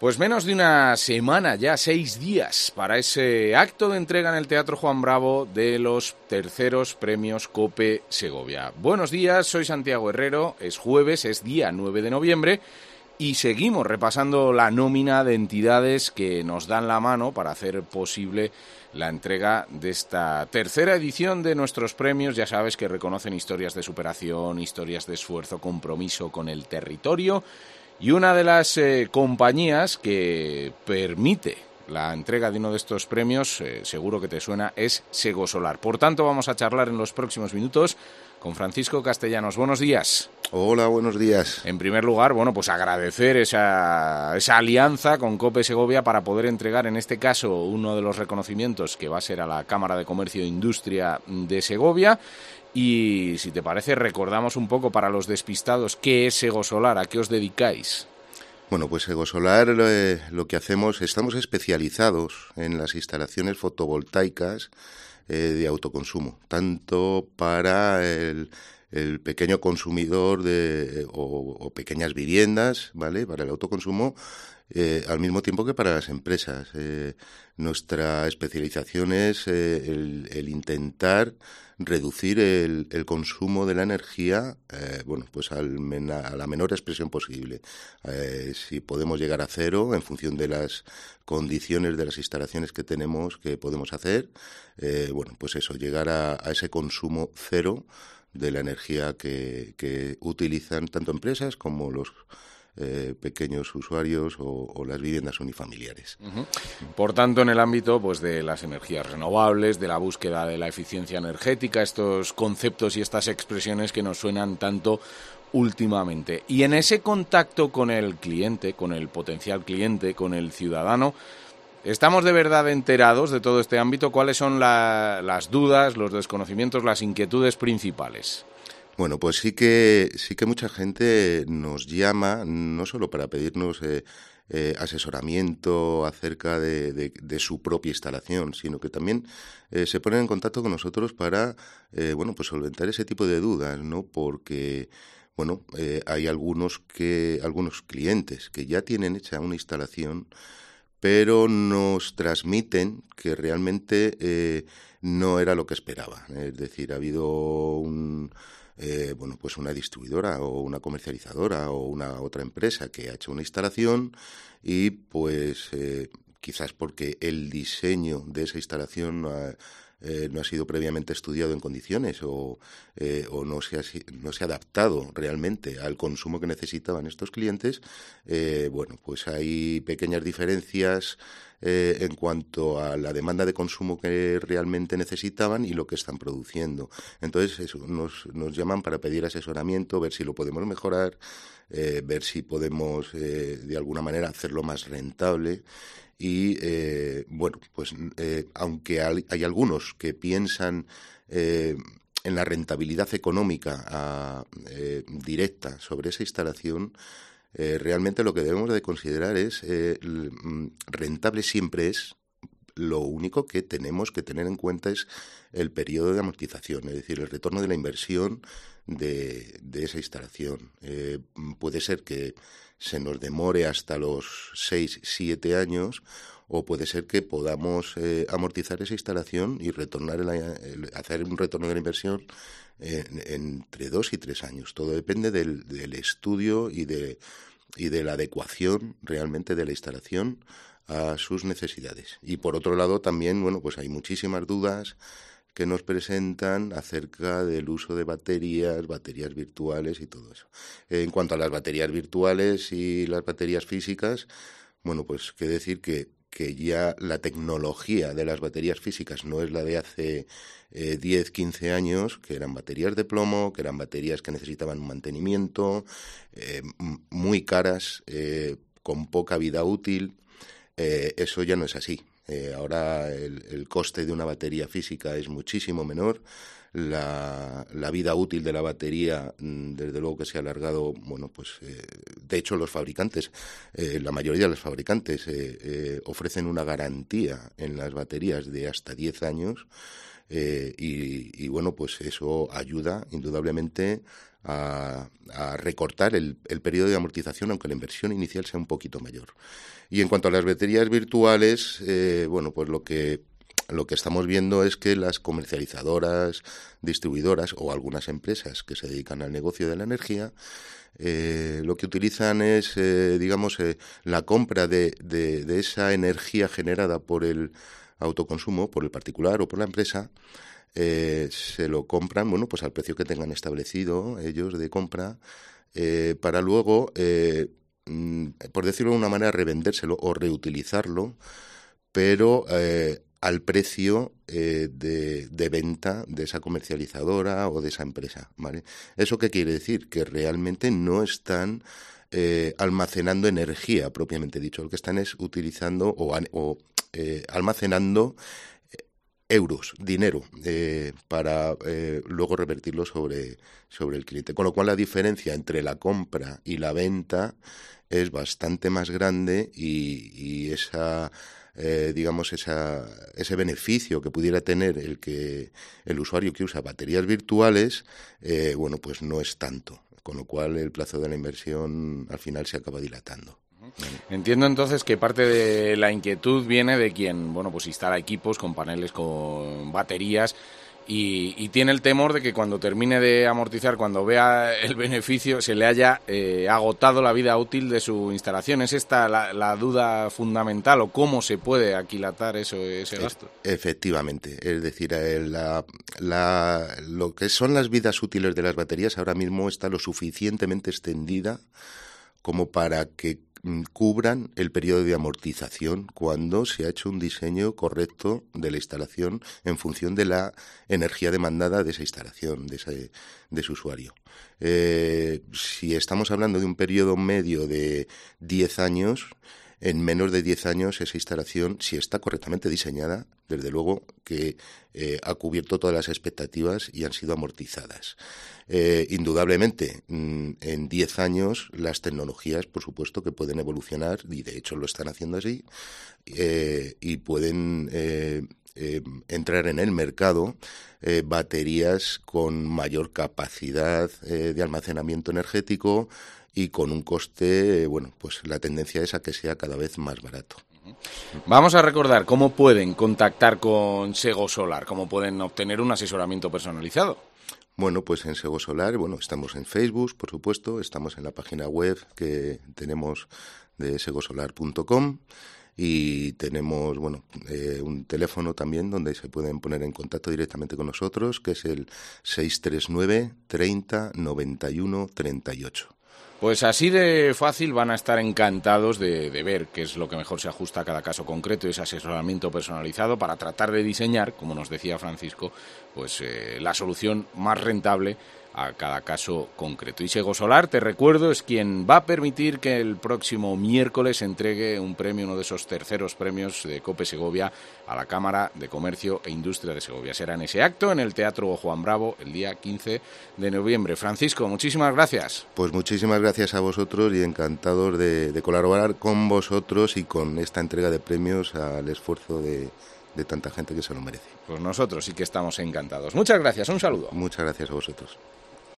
Pues menos de una semana, ya 6 días, para ese acto de entrega en el Teatro Juan Bravo de los terceros premios COPE Segovia. Buenos días, soy Santiago Herrero, es jueves, es día 9 de noviembre y seguimos repasando la nómina de entidades que nos dan la mano para hacer posible la entrega de esta tercera edición de nuestros premios. Ya sabes que reconocen historias de superación, historias de esfuerzo, compromiso con el territorio. Y una de las compañías que permite la entrega de uno de estos premios, seguro que te suena, es Segosolar. Por tanto, vamos a charlar en los próximos minutos con Francisco Castellanos. Buenos días. Hola, buenos días. En primer lugar, pues agradecer esa alianza con COPE Segovia para poder entregar, en este caso, uno de los reconocimientos que va a ser a la Cámara de Comercio e Industria de Segovia. Y si te parece, recordamos un poco para los despistados qué es Segosolar, a qué os dedicáis. Bueno, pues Segosolar lo que hacemos, estamos especializados en las instalaciones fotovoltaicas de autoconsumo, tanto para el pequeño consumidor o pequeñas viviendas, ¿vale? Para el autoconsumo, al mismo tiempo que para las empresas. Nuestra especialización es el intentar reducir el consumo de la energía, pues a la menor expresión posible. Si podemos llegar a cero en función de las condiciones de las instalaciones que tenemos, que podemos hacer, pues eso, llegar a ese consumo cero de la energía que utilizan tanto empresas como los pequeños usuarios o las viviendas unifamiliares. Uh-huh. Por tanto, en el ámbito de las energías renovables, de la búsqueda de la eficiencia energética, estos conceptos y estas expresiones que nos suenan tanto últimamente. Y en ese contacto con el cliente, con el potencial cliente, con el ciudadano, ¿estamos de verdad enterados de todo este ámbito? ¿Cuáles son las dudas, los desconocimientos, las inquietudes principales? Bueno, pues sí que mucha gente nos llama, no solo para pedirnos asesoramiento acerca de su propia instalación, sino que también se ponen en contacto con nosotros para pues solventar ese tipo de dudas, ¿no? Porque hay algunos clientes que ya tienen hecha una instalación, pero nos transmiten que realmente no era lo que esperaban. Es decir, ha habido pues una distribuidora o una comercializadora o una otra empresa que ha hecho una instalación y pues quizás porque el diseño de esa instalación no ha sido previamente estudiado en condiciones o no se ha adaptado realmente al consumo que necesitaban estos clientes, pues hay pequeñas diferencias en cuanto a la demanda de consumo que realmente necesitaban y lo que están produciendo. Entonces eso, nos llaman para pedir asesoramiento, ver si lo podemos mejorar, ver si podemos de alguna manera hacerlo más rentable. Y, aunque hay algunos que piensan en la rentabilidad económica directa sobre esa instalación, realmente lo que debemos de considerar es rentable siempre es. Lo único que tenemos que tener en cuenta es el periodo de amortización, es decir, el retorno de la inversión de esa instalación. Puede ser que se nos demore hasta los 6-7 años o puede ser que podamos amortizar esa instalación y hacer un retorno de la inversión entre 2 y 3 años. Todo depende del estudio y de la adecuación realmente de la instalación a sus necesidades. Y por otro lado también, pues hay muchísimas dudas que nos presentan acerca del uso de baterías virtuales y todo eso. En cuanto a las baterías virtuales y las baterías físicas, pues qué decir que ya la tecnología de las baterías físicas no es la de hace 10, 15 años, que eran baterías de plomo, que eran baterías que necesitaban un mantenimiento, muy caras, con poca vida útil. Eso ya no es así. Ahora el coste de una batería física es muchísimo menor. La vida útil de la batería, desde luego que se ha alargado, de hecho los fabricantes, la mayoría de los fabricantes ofrecen una garantía en las baterías de hasta 10 años, pues eso ayuda indudablemente a recortar el periodo de amortización, aunque la inversión inicial sea un poquito mayor. Y en cuanto a las baterías virtuales, pues lo que estamos viendo es que las comercializadoras, distribuidoras o algunas empresas que se dedican al negocio de la energía, lo que utilizan es, la compra de esa energía generada por el autoconsumo, por el particular o por la empresa. Se lo compran, pues al precio que tengan establecido ellos de compra, para luego, por decirlo de una manera, revendérselo o reutilizarlo, pero al precio de venta de esa comercializadora o de esa empresa, ¿vale? ¿Eso qué quiere decir? Que realmente no están almacenando energía propiamente dicho, lo que están es utilizando o almacenando euros, dinero, para luego revertirlo sobre el cliente. Con lo cual la diferencia entre la compra y la venta es bastante más grande y esa ese beneficio que pudiera tener el usuario que usa baterías virtuales, pues no es tanto. Con lo cual el plazo de la inversión al final se acaba dilatando. Entiendo entonces que parte de la inquietud viene de quien, pues instala equipos con paneles con baterías y tiene el temor de que cuando termine de amortizar, cuando vea el beneficio, se le haya agotado la vida útil de su instalación. ¿Es esta la duda fundamental o cómo se puede aquilatar ese gasto? Efectivamente, es decir, lo que son las vidas útiles de las baterías ahora mismo está lo suficientemente extendida como para que cubran el periodo de amortización cuando se ha hecho un diseño correcto de la instalación en función de la energía demandada de esa instalación, de ese usuario. Si estamos hablando de un periodo medio de 10 años, en menos de 10 años esa instalación, si está correctamente diseñada, desde luego que ha cubierto todas las expectativas y han sido amortizadas. Indudablemente, en 10 años las tecnologías, por supuesto, que pueden evolucionar, y de hecho lo están haciendo así, y pueden entrar en el mercado baterías con mayor capacidad de almacenamiento energético y con un coste, pues la tendencia es a que sea cada vez más barato. Vamos a recordar cómo pueden contactar con Sego Solar, cómo pueden obtener un asesoramiento personalizado. Bueno, pues en Sego Solar, estamos en Facebook, por supuesto, estamos en la página web que tenemos de segosolar.com y tenemos, un teléfono también donde se pueden poner en contacto directamente con nosotros, que es el 639 30 91 38. Pues así de fácil van a estar encantados de ver qué es lo que mejor se ajusta a cada caso concreto y ese asesoramiento personalizado para tratar de diseñar, como nos decía Francisco, pues la solución más rentable a cada caso concreto. Y Sego Solar, te recuerdo, es quien va a permitir que el próximo miércoles entregue un premio, uno de esos terceros premios de COPE Segovia, a la Cámara de Comercio e Industria de Segovia. Será en ese acto, en el Teatro Juan Bravo, el día 15 de noviembre. Francisco, muchísimas gracias. Pues muchísimas gracias a vosotros y encantados de colaborar con vosotros y con esta entrega de premios al esfuerzo de tanta gente que se lo merece. Pues nosotros sí que estamos encantados. Muchas gracias, un saludo. Muchas gracias a vosotros.